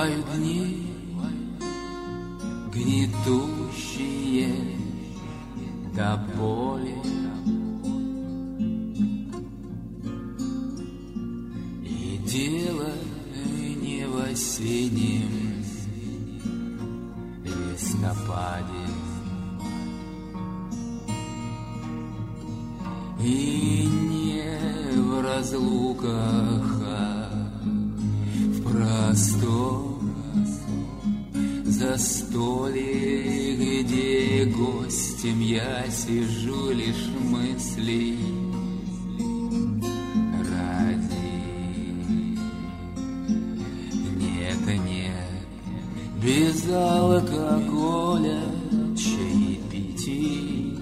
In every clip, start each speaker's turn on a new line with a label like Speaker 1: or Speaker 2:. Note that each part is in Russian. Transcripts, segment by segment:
Speaker 1: Бывают дни гнетущие до боли, и дело не в осеннем листопаде, и не в разлуках, а в простом застолье, где гостем я сижу лишь мыслей ради. Нет, нет, без алкоголя, чаепитий,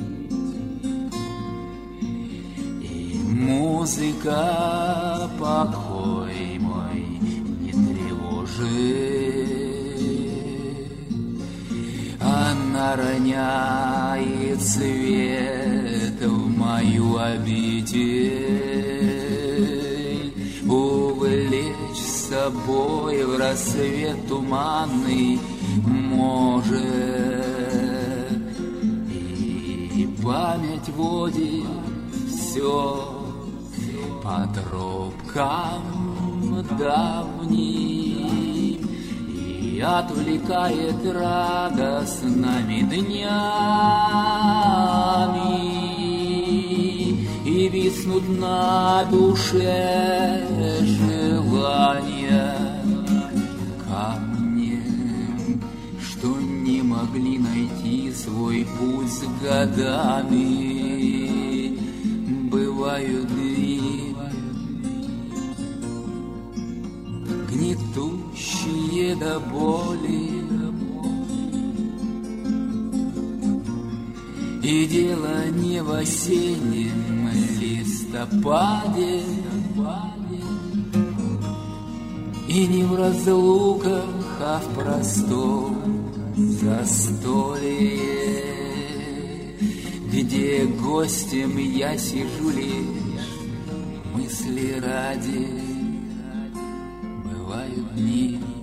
Speaker 1: и музыка покой мой не тревожит. Она роняет свет в мою обитель, увлечь с собой в рассвет туманный может, и память водит все по тропкам давним и отвлекает радостными днями, и виснут на душе желания камнем, что не могли найти свой путь с годами. Бывают дни гнетущие до боли, и дело не в осеннем листопаде, и не в разлуках, а в простом застолье, где гостем я сижу лишь мысли ради. Бывают дни